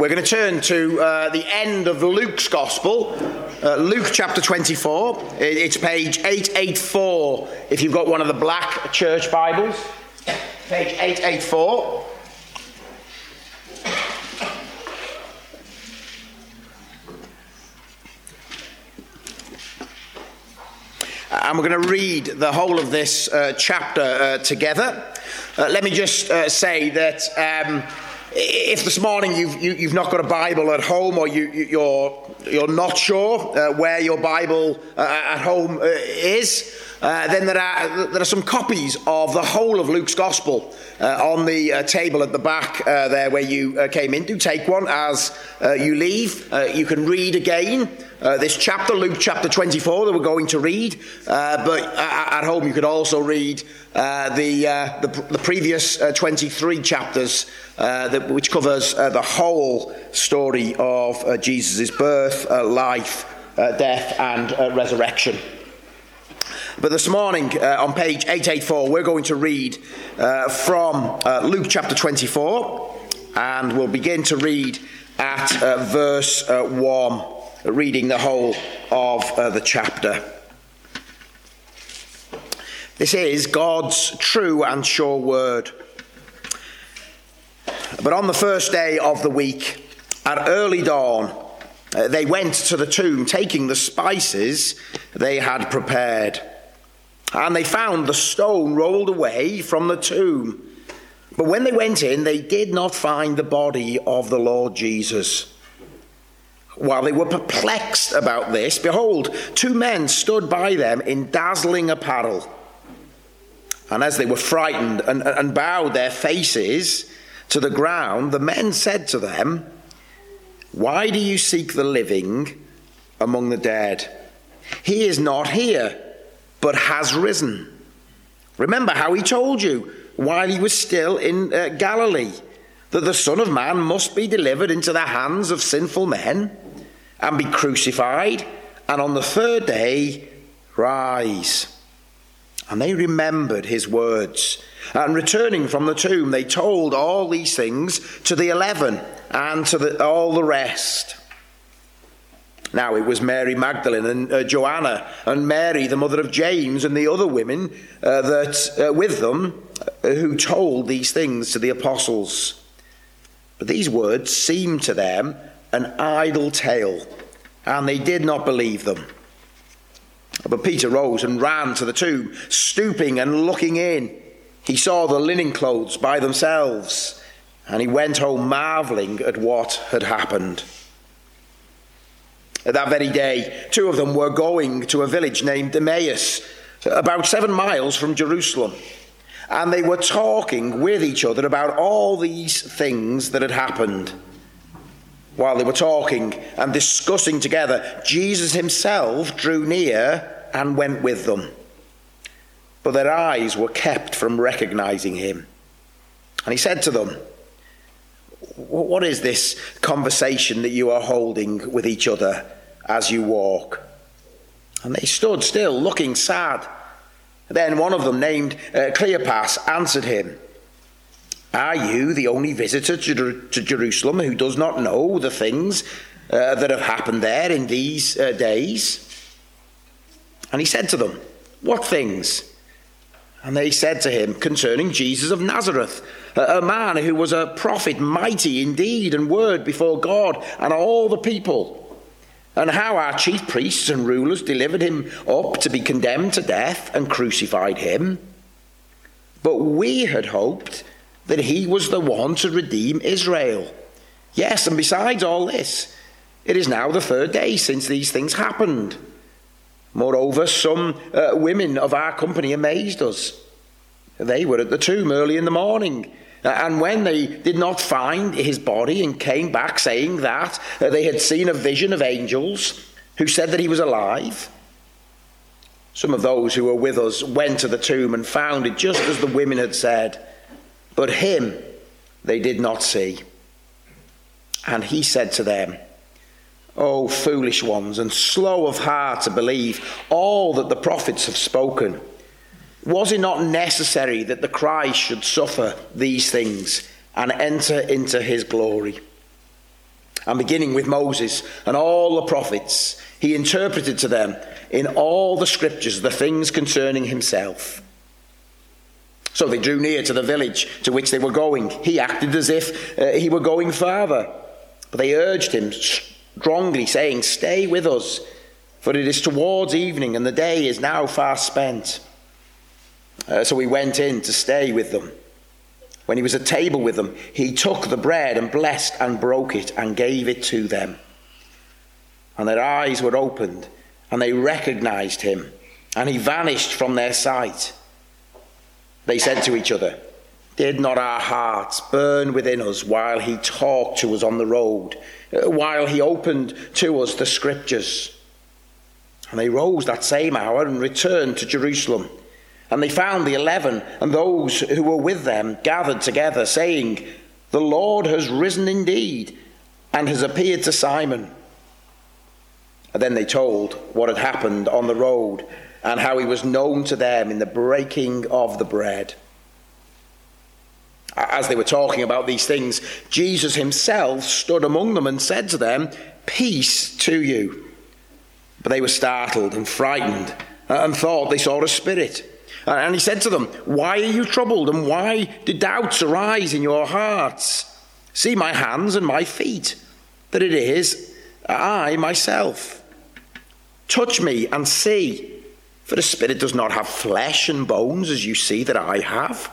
We're going to turn to the end of Luke's Gospel, Luke chapter 24. It's page 884 if you've got one of the black church Bibles. Page 884. And we're going to read the whole of this chapter together. Let me just say that if this morning you've not got a Bible at home, or you're not sure where your Bible at home is, then there are some copies of the whole of Luke's Gospel on the table at the back there where you came in. Do take one as you leave. You can read again this chapter, Luke chapter 24, that we're going to read. But at home you could also read the previous 23 chapters, which covers the whole story of Jesus' birth, life, death and resurrection. But this morning, on page 884, we're going to read from Luke chapter 24, and we'll begin to read at verse 1, reading the whole of the chapter. This is God's true and sure word. But on the first day of the week, at early dawn, they went to the tomb, taking the spices they had prepared. And they found the stone rolled away from the tomb. But when they went in, they did not find the body of the Lord Jesus. While they were perplexed about this, behold, two men stood by them in dazzling apparel. And as they were frightened and bowed their faces to the ground, the men said to them, "Why do you seek the living among the dead? He is not here, but has risen. Remember how he told you while he was still in Galilee, that the Son of Man must be delivered into the hands of sinful men and be crucified, and on the third day rise." And they remembered his words. And returning from the tomb, they told all these things to the 11 and to all the rest. Now it was Mary Magdalene and Joanna and Mary, the mother of James, and the other women that with them who told these things to the apostles. But these words seemed to them an idle tale, and they did not believe them. But Peter rose and ran to the tomb, stooping and looking in. He saw the linen clothes by themselves, and he went home marveling at what had happened. That very day, two of them were going to a village named Emmaus, about 7 miles from Jerusalem. And they were talking with each other about all these things that had happened. While they were talking and discussing together, Jesus himself drew near and went with them. But their eyes were kept from recognizing him. And he said to them, "What is this conversation that you are holding with each other as you walk?" And they stood still, looking sad. Then one of them, named Cleopas, answered him, "Are you the only visitor to Jerusalem who does not know the things that have happened there in these days?" And he said to them, "What things?" And they said to him, "Concerning Jesus of Nazareth, a man who was a prophet, mighty in deed and word before God and all the people, and how our chief priests and rulers delivered him up to be condemned to death and crucified him. But we had hoped that he was the one to redeem Israel. Yes, and besides all this, it is now the third day since these things happened. Moreover, some women of our company amazed us. They were at the tomb early in the morning, and when they did not find his body and came back saying that they had seen a vision of angels who said that he was alive. Some of those who were with us went to the tomb and found it just as the women had said, but him they did not see." And he said to them, "O foolish ones, and slow of heart to believe all that the prophets have spoken. Was it not necessary that the Christ should suffer these things and enter into his glory?" And beginning with Moses and all the prophets, he interpreted to them in all the scriptures the things concerning himself. So they drew near to the village to which they were going. He acted as if he were going farther. But they urged him strongly, saying, "Stay with us, for it is towards evening, and the day is now far spent." So he went in to stay with them. When he was at table with them, he took the bread and blessed and broke it and gave it to them. And their eyes were opened, and they recognized him, and he vanished from their sight. They said to each other, "Did not our hearts burn within us while he talked to us on the road, while he opened to us the scriptures?" And they rose that same hour and returned to Jerusalem. And they found the 11 and those who were with them gathered together, saying, "The Lord has risen indeed and has appeared to Simon." And then they told what had happened on the road and how he was known to them in the breaking of the bread. As they were talking about these things, Jesus himself stood among them and said to them, "Peace to you." But they were startled and frightened and thought they saw a spirit. And he said to them, "Why are you troubled, and why do doubts arise in your hearts? See my hands and my feet, that it is I myself. Touch me and see, for the spirit does not have flesh and bones as you see that I have."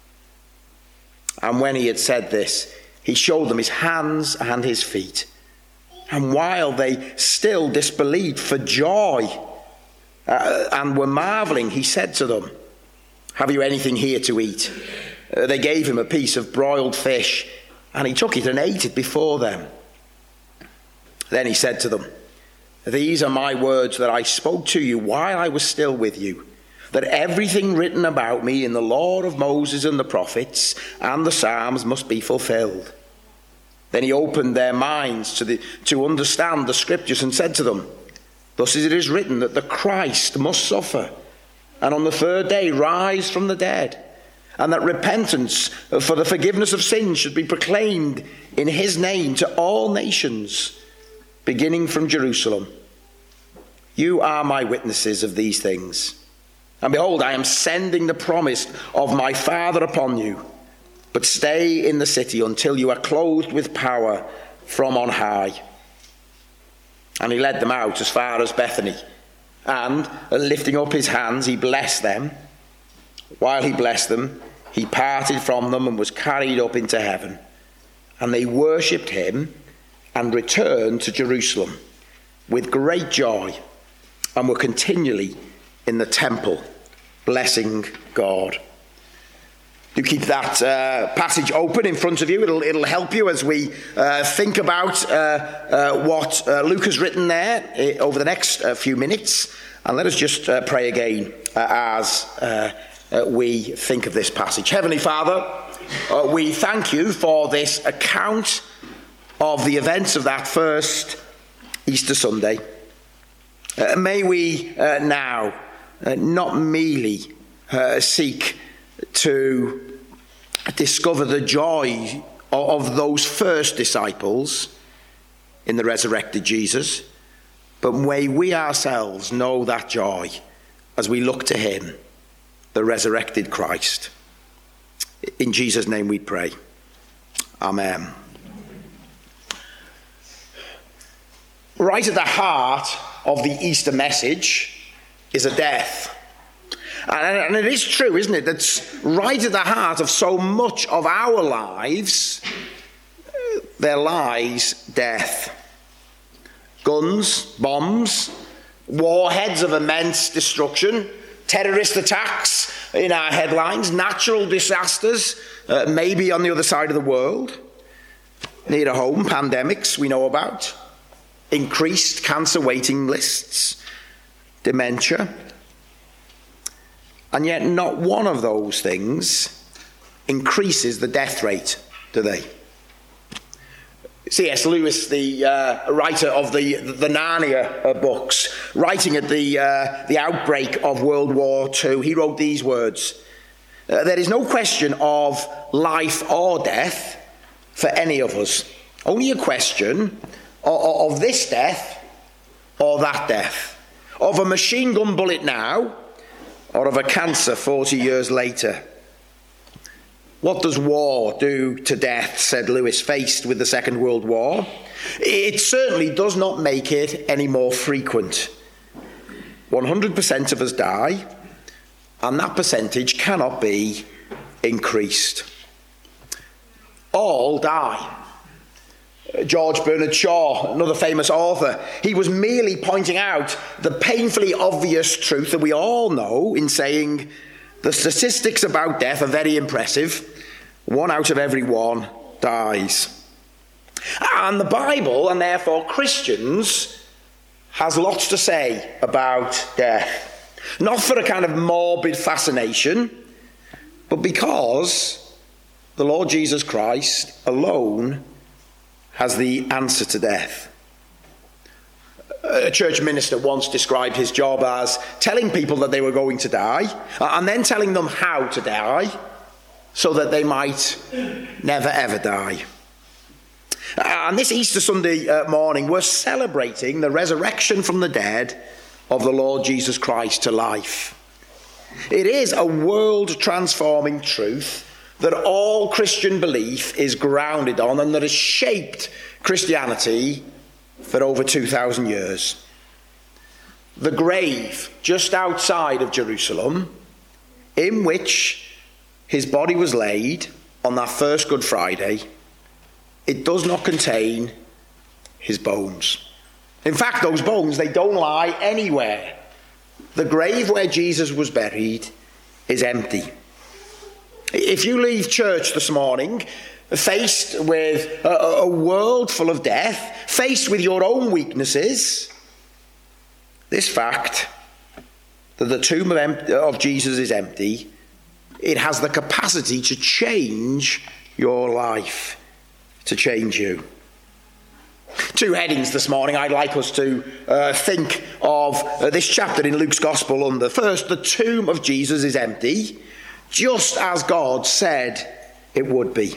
And when he had said this, he showed them his hands and his feet. And while they still disbelieved for joy and were marveling, he said to them, "Have you anything here to eat?" They gave him a piece of broiled fish, and he took it and ate it before them. Then he said to them, "These are my words that I spoke to you while I was still with you, that everything written about me in the law of Moses and the prophets and the Psalms must be fulfilled." Then he opened their minds to understand the scriptures and said to them, "Thus it is written that the Christ must suffer, and on the third day rise from the dead, and that repentance for the forgiveness of sins should be proclaimed in his name to all nations, beginning from Jerusalem. You are my witnesses of these things. And behold, I am sending the promise of my Father upon you. But stay in the city until you are clothed with power from on high." And he led them out as far as Bethany. And lifting up his hands, he blessed them. While he blessed them, he parted from them and was carried up into heaven. And they worshipped him and returned to Jerusalem with great joy, and were continually in the temple, blessing God. Do keep that passage open in front of you. It'll help you as we think about what Luke has written there over the next few minutes. And let us just pray again as we think of this passage. Heavenly Father, we thank you for this account of the events of that first Easter Sunday. May we now not merely seek to discover the joy of those first disciples in the resurrected Jesus, but may we ourselves know that joy as we look to him, the resurrected Christ. In Jesus' name we pray. Amen. Right at the heart of the Easter message is a death. And it is true, isn't it, that's right at the heart of so much of our lives, there lies death. Guns, bombs, warheads of immense destruction, terrorist attacks in our headlines, natural disasters, maybe on the other side of the world, near to home, pandemics we know about, increased cancer waiting lists, dementia. And yet not one of those things increases the death rate, do they? C.S. Lewis, the writer of the Narnia books, writing at the outbreak of World War II, he wrote these words: "There is no question of life or death for any of us, Only a question of this death or that death, of a machine gun bullet now or of a cancer 40 years later. What does war do to death, said Lewis, faced with the Second World War? It certainly does not make it any more frequent. 100% of us die, and that percentage cannot be increased. All die. George Bernard Shaw, another famous author, he was merely pointing out the painfully obvious truth that we all know in saying the statistics about death are very impressive. 1 out of every 1 dies. And the Bible, and therefore Christians, has lots to say about death. Not for a kind of morbid fascination, but because the Lord Jesus Christ alone has the answer to death. A church minister once described his job as telling people that they were going to die, and then telling them how to die, so that they might never ever die. And this Easter Sunday morning, we're celebrating the resurrection from the dead of the Lord Jesus Christ to life. It is a world-transforming truth that all Christian belief is grounded on and that has shaped Christianity for over 2,000 years. The grave just outside of Jerusalem, in which his body was laid on that first Good Friday, it does not contain his bones. In fact, those bones, they don't lie anywhere. The grave where Jesus was buried is empty. If you leave church this morning faced with a world full of death, faced with your own weaknesses, this fact that the tomb of Jesus is empty, it has the capacity to change your life, to change you. 2 headings this morning I'd like us to think of this chapter in Luke's Gospel under. First, the tomb of Jesus is empty, just as God said it would be.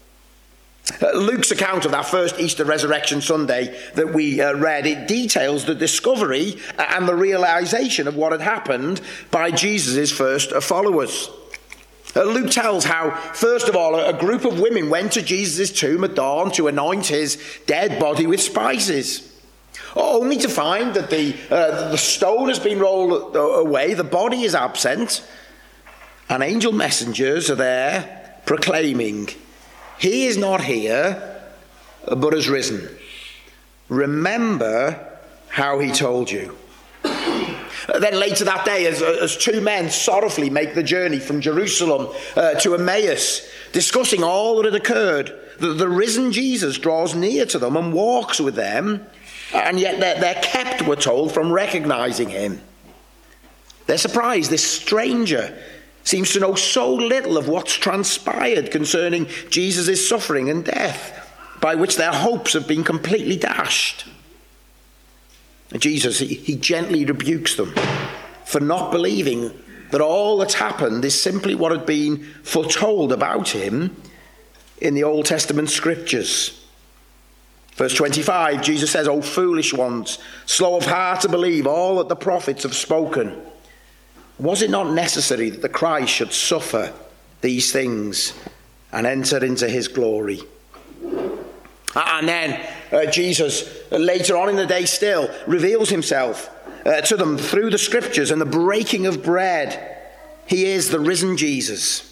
Luke's account of that first Easter Resurrection Sunday that we read, it details the discovery and the realization of what had happened by Jesus' first followers. Luke tells how, first of all, a group of women went to Jesus' tomb at dawn to anoint his dead body with spices, only to find that the stone has been rolled away, the body is absent, and angel messengers are there proclaiming, "He is not here, but has risen. Remember how he told you." Then later that day, as 2 men sorrowfully make the journey from Jerusalem to Emmaus, discussing all that had occurred, the risen Jesus draws near to them and walks with them, and yet they're kept, we're told, from recognizing him. They're surprised. This stranger seems to know so little of what's transpired concerning Jesus' suffering and death, by which their hopes have been completely dashed. Jesus, he gently rebukes them for not believing that all that's happened is simply what had been foretold about him in the Old Testament scriptures. Verse 25, Jesus says, "O foolish ones, slow of heart to believe all that the prophets have spoken. Was it not necessary that the Christ should suffer these things and enter into his glory?" And then Jesus, later on in the day still, reveals himself to them through the scriptures and the breaking of bread. He is the risen Jesus.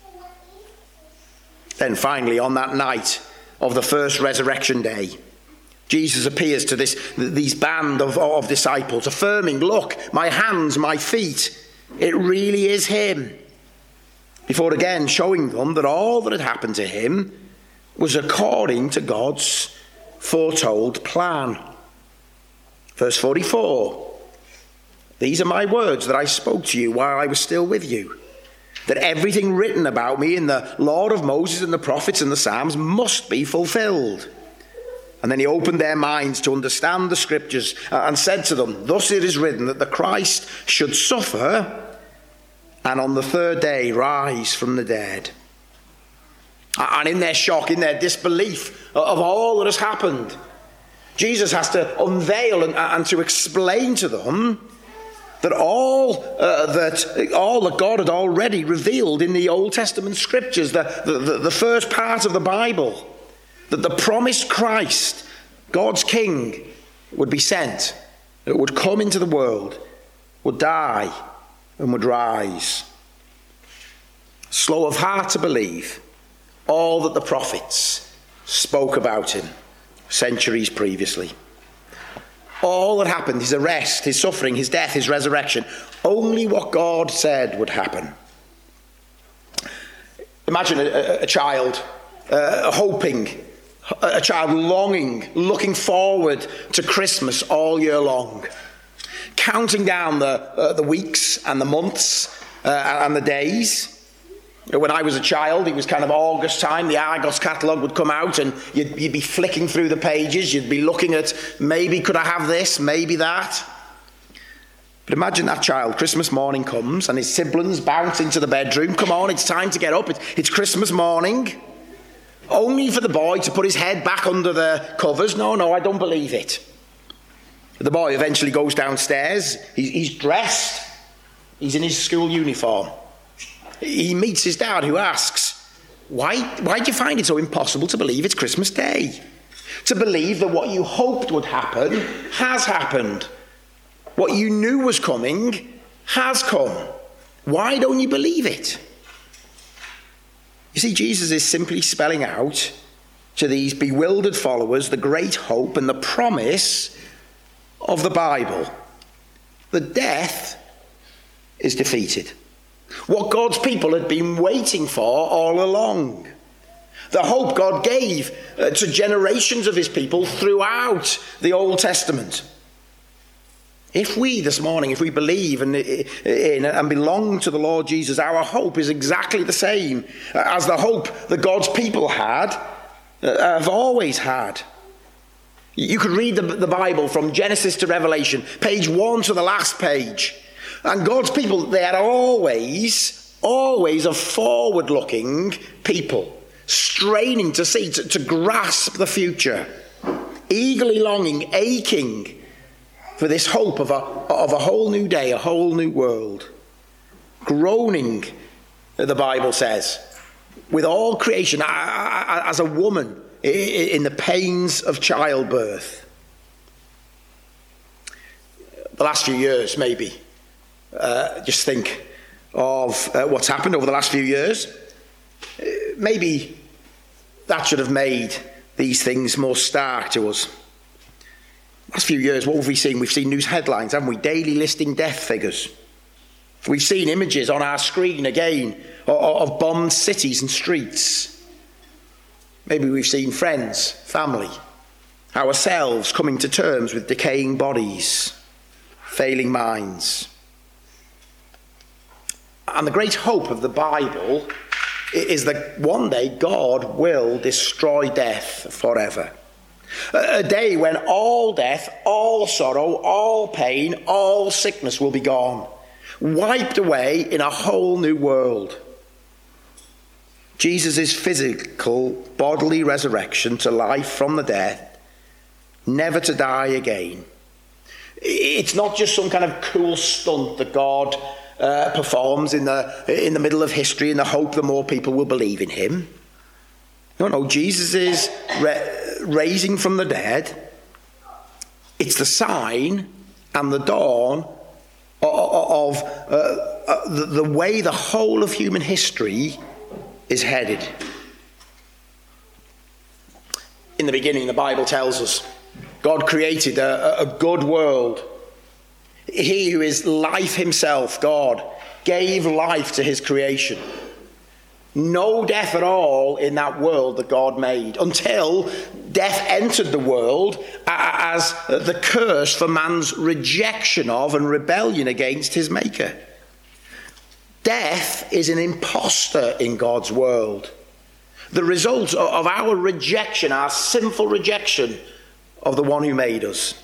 Then finally, on that night of the first resurrection day, Jesus appears to these band of disciples, affirming, "Look, my hands, my feet, it really is him." Before again showing them that all that had happened to him was according to God's foretold plan. Verse 44, "These are my words that I spoke to you while I was still with you, that everything written about me in the law of Moses and the prophets and the Psalms must be fulfilled." And then he opened their minds to understand the scriptures and said to them, "Thus it is written that the Christ should suffer and on the third day rise from the dead." And in their shock, in their disbelief of all that has happened, Jesus has to unveil and to explain to them that all that God had already revealed in the Old Testament scriptures, the first part of the Bible, that the promised Christ, God's King, would be sent, would come into the world, would die, and would rise. Slow of heart to believe all that the prophets spoke about him centuries previously. All that happened, his arrest, his suffering, his death, his resurrection, only what God said would happen. Imagine a child hoping, a child longing, looking forward to Christmas all year long, counting down the weeks and the months and the days. When I was a child, it was kind of August time, the Argos catalogue would come out and you'd be flicking through the pages, you'd be looking at, maybe could I have this, maybe that. But imagine that child, Christmas morning comes and his siblings bounce into the bedroom, come on, it's time to get up, it's Christmas morning. Only for the boy to put his head back under the covers. No, I don't believe it. The boy eventually goes downstairs, he's dressed, he's in his school uniform. He meets his dad, who asks, why do you find it so impossible to believe it's Christmas Day? To believe that what you hoped would happen has happened. What you knew was coming has come. Why don't you believe it? You see, Jesus is simply spelling out to these bewildered followers the great hope and the promise of the Bible. The death is defeated. What God's people had been waiting for all along. The hope God gave to generations of his people throughout the Old Testament. If we this morning, if we believe in and belong to the Lord Jesus, our hope is exactly the same as the hope that God's people have always had. You could read the Bible from Genesis to Revelation, page 1 to the last page. And God's people, they are always a forward-looking people, straining to see, to grasp the future, eagerly longing, aching for this hope of a whole new day, a whole new world. Groaning, the Bible says, with all creation, as a woman in the pains of childbirth. The last few years, maybe. Just think of what's happened over the last few years. Maybe that should have made these things more stark to us. Last few years, what have we seen? We've seen news headlines, haven't we? Daily listing death figures. We've seen images on our screen again of bombed cities and streets. Maybe we've seen friends, family, ourselves coming to terms with decaying bodies, failing minds. And the great hope of the Bible is that one day God will destroy death forever. A day when all death, all sorrow, all pain, all sickness will be gone, wiped away in a whole new world. Jesus' physical, bodily resurrection to life from the death, never to die again. It's not just some kind of cool stunt that God performs in the middle of history in the hope that more people will believe in him. No, Jesus is raising from the dead. It's the sign and the dawn of the way the whole of human history is headed. In the beginning, the Bible tells us, God created a good world. He who is life himself, God, gave life to his creation. No death at all in that world that God made, until death entered the world as the curse for man's rejection of and rebellion against his maker. Death is an imposter in God's world. The result of our rejection, our sinful rejection of the one who made us.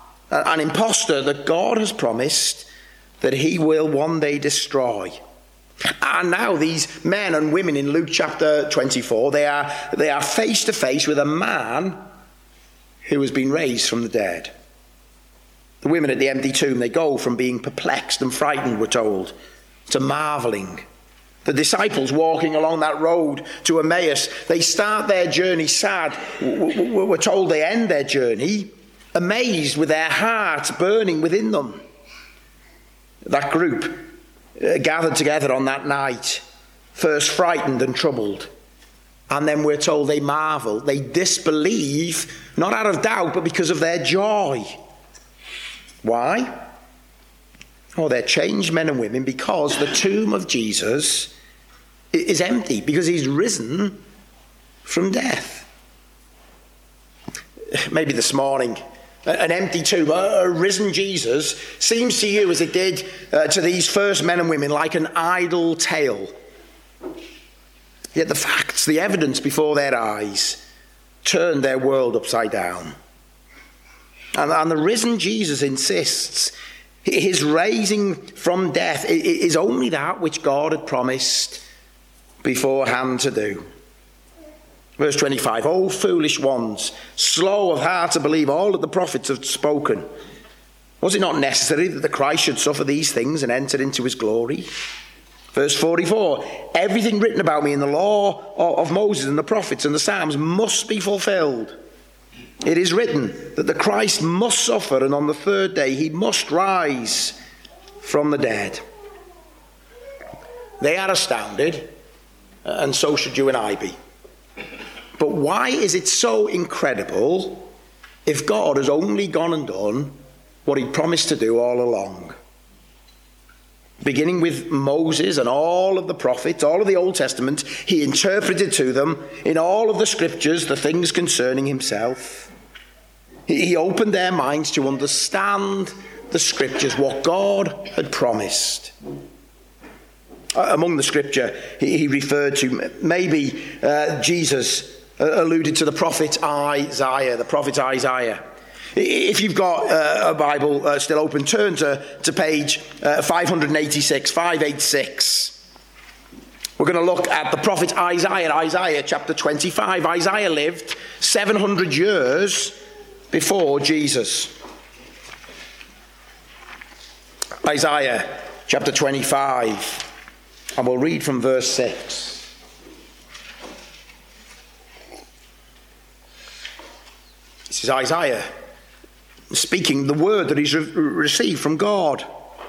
An imposter that God has promised that he will one day destroy. And now these men and women in Luke chapter 24, they are face to face with a man who has been raised from the dead. The women at the empty tomb, they go from being perplexed and frightened, we're told, to marveling. The disciples walking along that road to Emmaus, they start their journey sad. We're told they end their journey amazed, with their hearts burning within them. That group gathered together on that night, first frightened and troubled, and then we're told they marvel, they disbelieve, not out of doubt, but because of their joy. Why? Oh, they're changed men and women because the tomb of Jesus is empty, because he's risen from death. Maybe this morning, an empty tomb, a risen Jesus, seems to you, as it did to these first men and women, like an idle tale. Yet the facts, the evidence before their eyes, turned their world upside down. And the risen Jesus insists his raising from death is only that which God had promised beforehand to do. Verse 25, "O foolish ones, slow of heart to believe all that the prophets have spoken. Was it not necessary that the Christ should suffer these things and enter into his glory?" Verse 44, "Everything written about me in the law of Moses and the prophets and the Psalms must be fulfilled. It is written that the Christ must suffer, and on the third day he must rise from the dead." They are astounded, and so should you and I be. But why is it so incredible if God has only gone and done what he promised to do all along? Beginning with Moses and all of the prophets, all of the Old Testament, he interpreted to them in all of the scriptures the things concerning himself. He opened their minds to understand the scriptures, what God had promised. Among the scripture he referred to, maybe Jesus alluded to the prophet Isaiah, If you've got a Bible still open, turn to page 586. We're going to look at the prophet Isaiah chapter 25. Isaiah lived 700 years before Jesus. Isaiah chapter 25, and we'll read from verse 6. This is Isaiah speaking the word that he's received from God.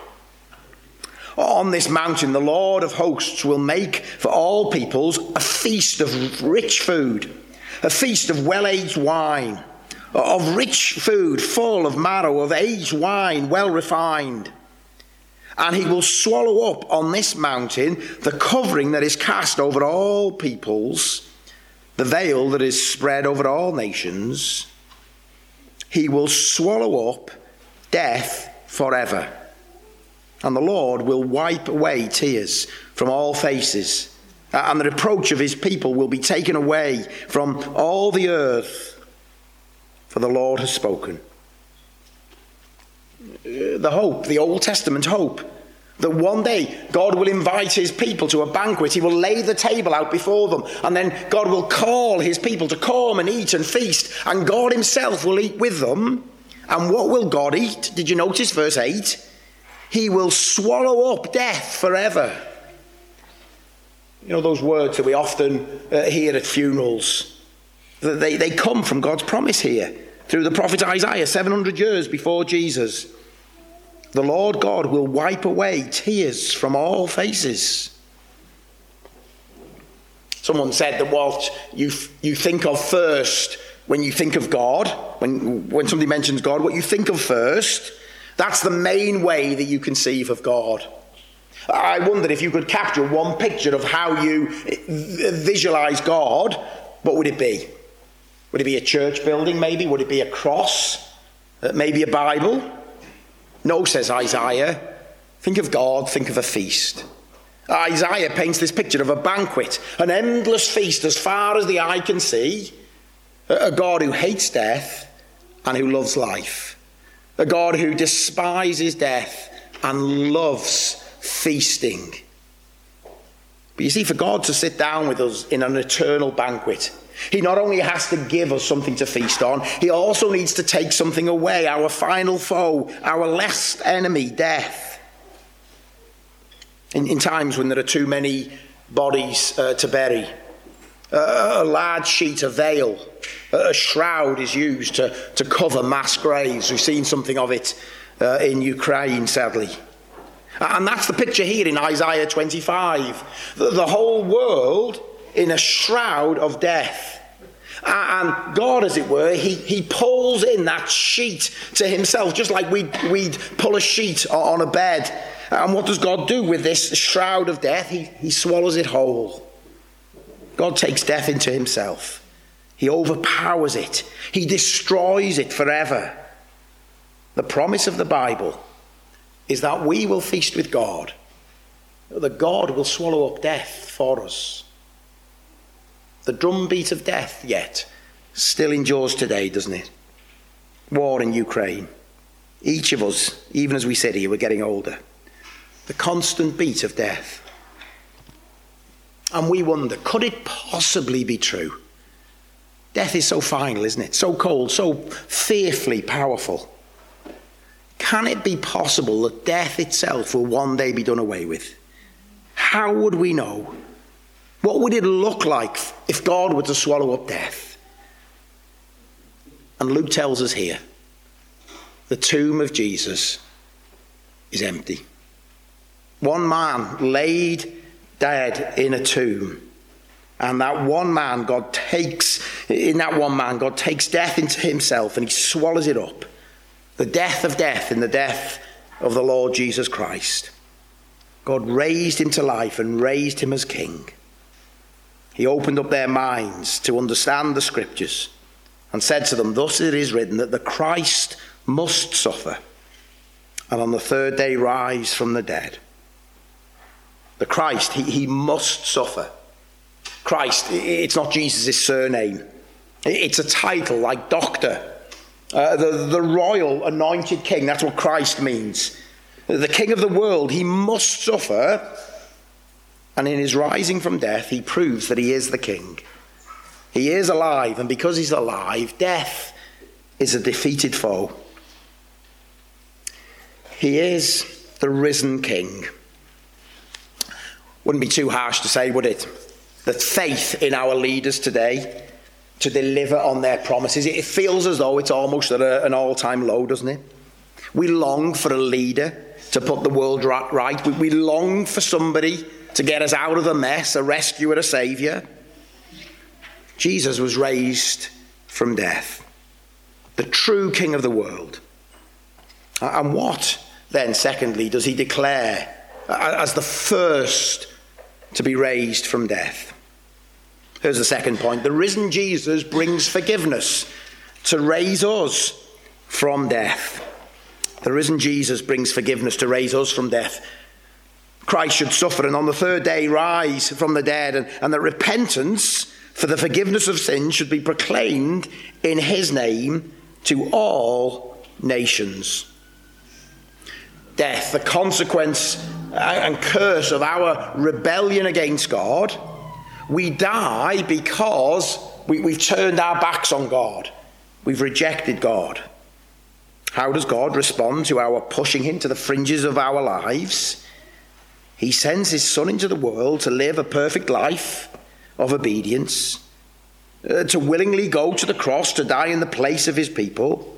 "On this mountain the Lord of hosts will make for all peoples a feast of rich food, a feast of well-aged wine, of rich food full of marrow, of aged wine well refined. And he will swallow up on this mountain the covering that is cast over all peoples, the veil that is spread over all nations. He will swallow up death forever. And the Lord will wipe away tears from all faces, and the reproach of his people will be taken away from all the earth, for the Lord has spoken." The hope, the Old Testament hope, that one day God will invite his people to a banquet. He will lay the table out before them, and then God will call his people to come and eat and feast, and God himself will eat with them. And what will God eat? Did you notice verse 8? He will swallow up death forever. You know those words that we often hear at funerals? They come from God's promise here through the prophet Isaiah 700 years before Jesus. The Lord God will wipe away tears from all faces. Someone said that what you think of first when you think of God, when somebody mentions God, what you think of first, that's the main way that you conceive of God. I wondered if you could capture one picture of how you visualize God, what would it be? Would it be a church building maybe? Would it be a cross? Maybe a Bible? No, says Isaiah. Think of God, think of a feast. Isaiah paints this picture of a banquet, an endless feast as far as the eye can see. A God who hates death and who loves life. A God who despises death and loves feasting. But you see, for God to sit down with us in an eternal banquet, he not only has to give us something to feast on, he also needs to take something away, our final foe, our last enemy, death. In times when there are too many bodies to bury, a large sheet, a veil, a shroud is used to cover mass graves. We've seen something of it in Ukraine, sadly. And that's the picture here in Isaiah 25. The whole world in a shroud of death. And God, as it were, he pulls in that sheet to himself, just like we'd pull a sheet on a bed. And what does God do with this shroud of death? He swallows it whole. God takes death into himself. He overpowers it. He destroys it forever. The promise of the Bible is that we will feast with God, that God will swallow up death for us. The drumbeat of death yet still endures today, doesn't it? War in Ukraine. Each of us, even as we sit here, we're getting older. The constant beat of death. And we wonder, could it possibly be true? Death is so final, isn't it? So cold, so fearfully powerful. Can it be possible that death itself will one day be done away with? How would we know? What would it look like if God were to swallow up death? And Luke tells us here, the tomb of Jesus is empty. One man laid dead in a tomb. And that one man, God takes death into himself and he swallows it up. The death of death in the death of the Lord Jesus Christ. God raised him to life and raised him as king. He opened up their minds to understand the scriptures and said to them, thus it is written that the Christ must suffer and on the third day rise from the dead. The Christ, he must suffer. Christ, it's not Jesus' surname. It's a title like doctor. The royal anointed king, that's what Christ means. The king of the world, he must suffer. And in his rising from death, he proves that he is the king. He is alive, and because he's alive, death is a defeated foe. He is the risen king. Wouldn't be too harsh to say, would it, that faith in our leaders today to deliver on their promises, it feels as though it's almost at an all-time low, doesn't it? We long for a leader to put the world right. We long for somebody to get us out of the mess, a rescuer, a saviour. Jesus was raised from death, the true king of the world. And what then, secondly, does he declare as the first to be raised from death? Here's the second point. The risen Jesus brings forgiveness to raise us from death. The risen Jesus brings forgiveness to raise us from death. Christ should suffer and on the third day rise from the dead, and that repentance for the forgiveness of sins should be proclaimed in his name to all nations. Death, the consequence and curse of our rebellion against God. We die because we've turned our backs on God. We've rejected God. How does God respond to our pushing him to the fringes of our lives? He sends his Son into the world to live a perfect life of obedience, to willingly go to the cross to die in the place of his people,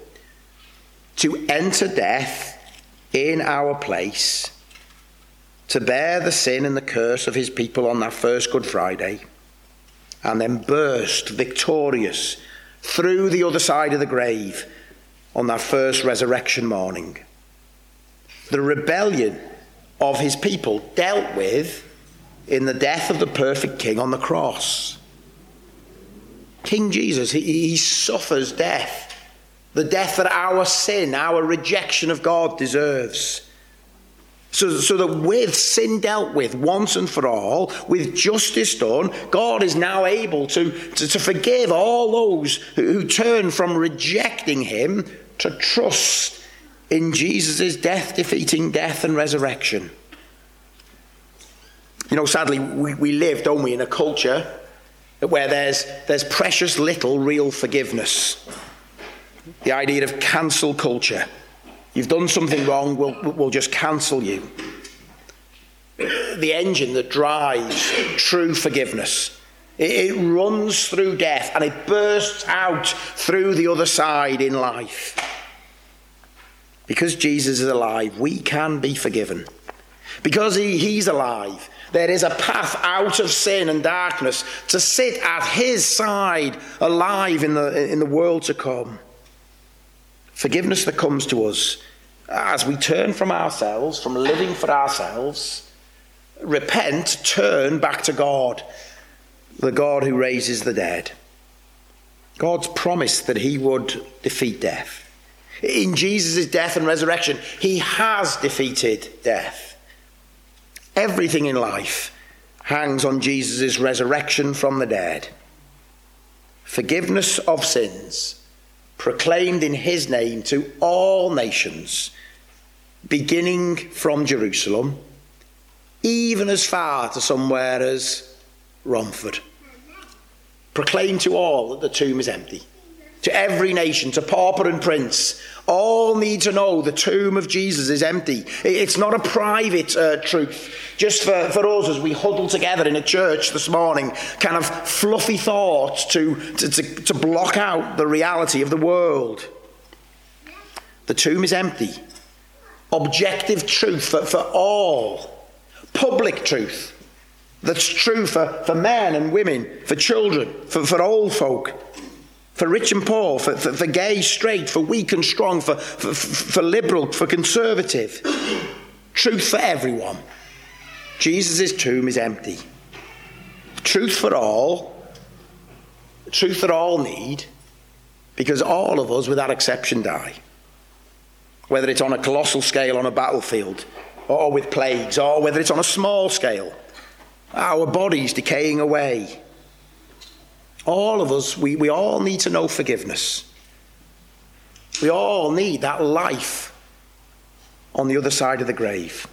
to enter death in our place, to bear the sin and the curse of his people on that first Good Friday, and then burst victorious through the other side of the grave on that first resurrection morning. The rebellion of his people dealt with in the death of the perfect king on the cross. King Jesus, he suffers death, the death that our sin, our rejection of God deserves. So that with sin dealt with once and for all, with justice done, God is now able to forgive all those who turn from rejecting him to trust in Jesus' death-defeating death and resurrection. You know, sadly, we live, don't we, in a culture where there's precious little real forgiveness. The idea of cancel culture. You've done something wrong, we'll just cancel you. The engine that drives true forgiveness. It runs through death and it bursts out through the other side in life. Because Jesus is alive, we can be forgiven. Because he's alive, there is a path out of sin and darkness to sit at his side, alive in the world to come. Forgiveness that comes to us as we turn from ourselves, from living for ourselves, repent, turn back to God, the God who raises the dead. God's promise that he would defeat death. In Jesus' death and resurrection, he has defeated death. Everything in life hangs on Jesus' resurrection from the dead. Forgiveness of sins, proclaimed in his name to all nations, beginning from Jerusalem, even as far to somewhere as Romford. Proclaim to all that the tomb is empty. To every nation, to pauper and prince, all need to know the tomb of Jesus is empty. It's not a private truth, just for us as we huddle together in a church this morning, kind of fluffy thoughts to block out the reality of the world. The tomb is empty. Objective truth for all. Public truth. That's true for men and women, for children, for old folk, for rich and poor, for gay, straight, for weak and strong, for liberal, for conservative. Truth for everyone. Jesus' tomb is empty. Truth for all. Truth that all need, because all of us, without exception, die. Whether it's on a colossal scale on a battlefield, or with plagues, or whether it's on a small scale, our bodies decaying away. All of us, we all need to know forgiveness. We all need that life on the other side of the grave.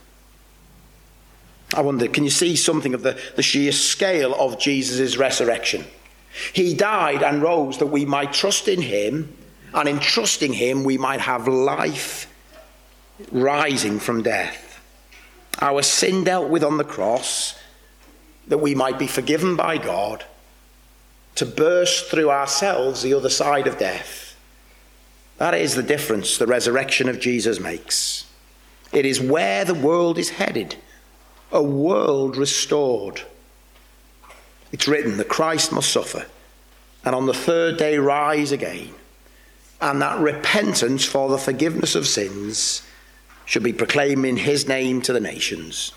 I wonder, can you see something of the sheer scale of Jesus' resurrection? He died and rose that we might trust in him, and in trusting him we might have life rising from death. Our sin dealt with on the cross, that we might be forgiven by God, to burst through ourselves the other side of death. That is the difference the resurrection of Jesus makes. It is where the world is headed, a world restored. It's written that Christ must suffer, and on the third day rise again, and that repentance for the forgiveness of sins should be proclaimed in his name to the nations.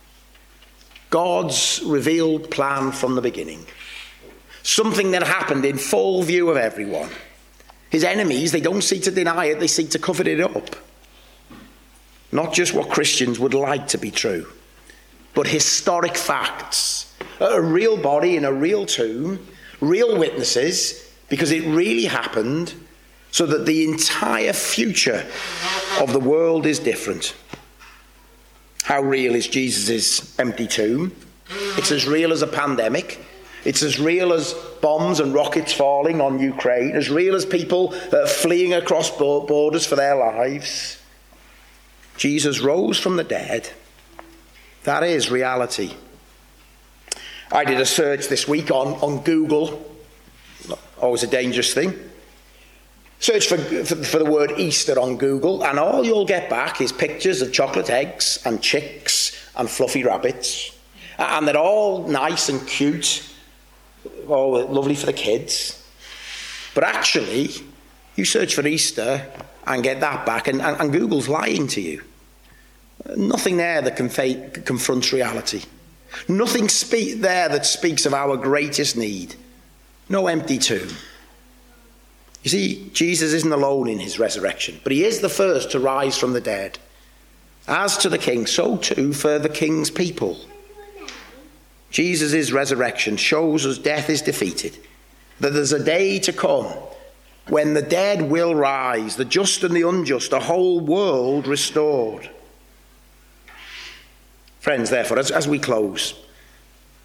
God's revealed plan from the beginning. Something that happened in full view of everyone. His enemies, they don't seek to deny it, they seek to cover it up. Not just what Christians would like to be true, but historic facts. A real body in a real tomb, real witnesses, because it really happened, so that the entire future of the world is different. How real is Jesus' empty tomb? It's as real as a pandemic. It's as real as bombs and rockets falling on Ukraine, as real as people fleeing across borders for their lives. Jesus rose from the dead. That is reality. I did a search this week on Google. Always a dangerous thing. Search for the word Easter on Google, and all you'll get back is pictures of chocolate eggs and chicks and fluffy rabbits. And they're all nice and cute. Oh, lovely for the kids. But actually, you search for Easter and get that back, and Google's lying to you. Nothing there that confronts reality. Nothing there that speaks of our greatest need. No empty tomb. You see, Jesus isn't alone in his resurrection, but he is the first to rise from the dead. As to the king, so too for the king's people. Jesus' resurrection shows us death is defeated, that there's a day to come when the dead will rise, the just and the unjust, a whole world restored. Friends, therefore, as we close,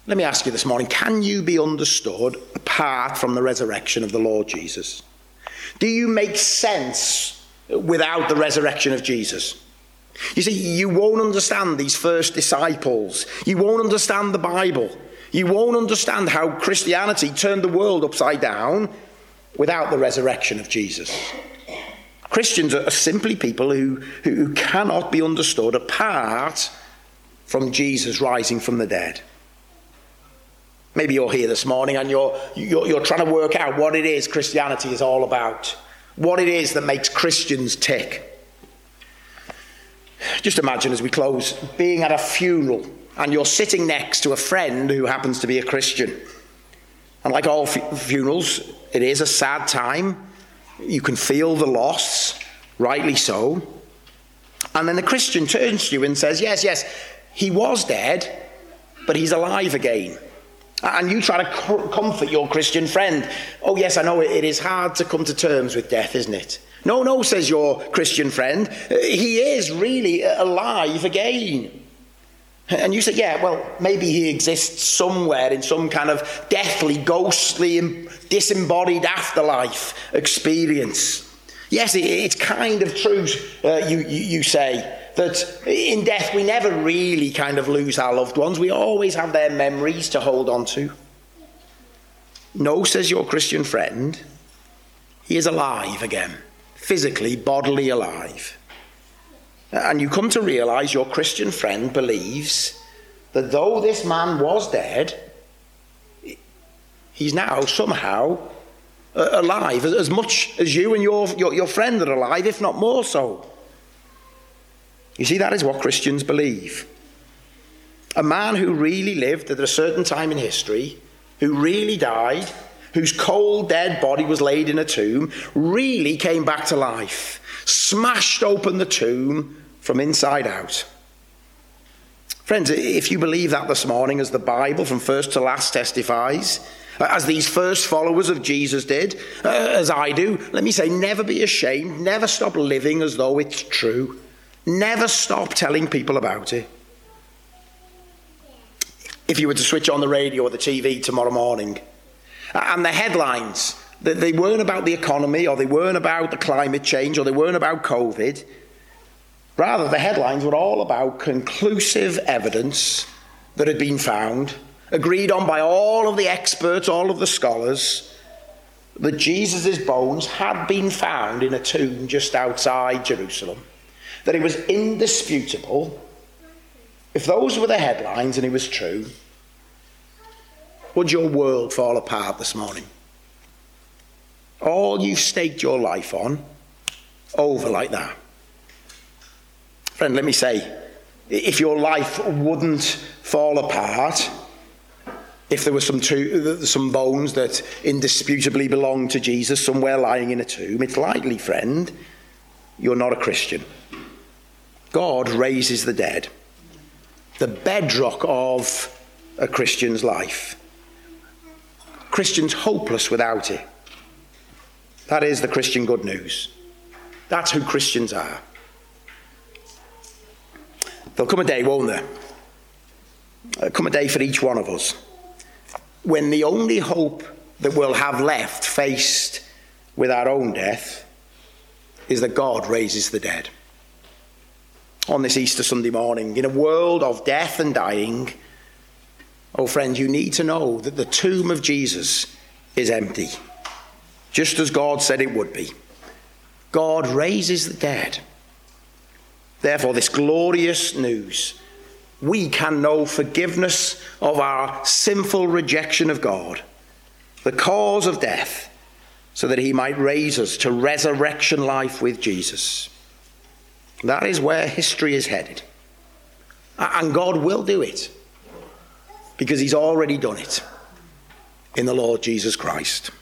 Let me ask you this morning, can you be understood apart from the resurrection of the Lord Jesus? Do you make sense without the resurrection of Jesus? You see, you won't understand these first disciples. You won't understand the Bible. You won't understand how Christianity turned the world upside down without the resurrection of Jesus. Christians are simply people who cannot be understood apart from Jesus rising from the dead. Maybe you're here this morning and you're trying to work out what it is Christianity is all about, what it is that makes Christians tick. Just imagine, as we close, being at a funeral and you're sitting next to a friend who happens to be a Christian. And like all funerals, it is a sad time. You can feel the loss, rightly so. And then the Christian turns to you and says, yes, he was dead, but he's alive again. And you try to comfort your Christian friend. Oh, yes, I know it is hard to come to terms with death, isn't it? No, says your Christian friend. He is really alive again. And you say, yeah, well, maybe he exists somewhere in some kind of deathly, ghostly, disembodied afterlife experience. Yes, it's kind of true, you say, that in death we never really kind of lose our loved ones. We always have their memories to hold on to. No, says your Christian friend, he is alive again, physically, bodily alive. And you come to realize your Christian friend believes that though this man was dead, he's now somehow alive, as much as you and your friend are alive, if not more so. You see, that is what Christians believe. A man who really lived at a certain time in history, who really died, whose cold, dead body was laid in a tomb, really came back to life, smashed open the tomb from inside out. Friends, if you believe that this morning, as the Bible from first to last testifies, as these first followers of Jesus did, as I do, let me say, never be ashamed, never stop living as though it's true. Never stop telling people about it. If you were to switch on the radio or the TV tomorrow morning, and the headlines, that they weren't about the economy, or they weren't about the climate change, or they weren't about COVID, rather the headlines were all about conclusive evidence that had been found, agreed on by all of the experts, all of the scholars, that Jesus' bones had been found in a tomb just outside Jerusalem. That it was indisputable. If those were the headlines and it was true, would your world fall apart this morning? All you've staked your life on, over like that. Friend, let me say, if your life wouldn't fall apart, if there were some bones that indisputably belonged to Jesus somewhere lying in a tomb, it's likely, friend, you're not a Christian. God raises the dead, the bedrock of a Christian's life. Christians hopeless without it. That is the Christian good news. That's who Christians are. There'll come a day, won't there? There'll come a day for each one of us when the only hope that we'll have left faced with our own death is that God raises the dead. On this Easter Sunday morning, in a world of death and dying, oh friend, you need to know that the tomb of Jesus is empty, just as God said it would be. God raises the dead. Therefore, this glorious news, we can know forgiveness of our sinful rejection of God, the cause of death, so that he might raise us to resurrection life with Jesus. That is where history is headed. And God will do it, because he's already done it in the Lord Jesus Christ.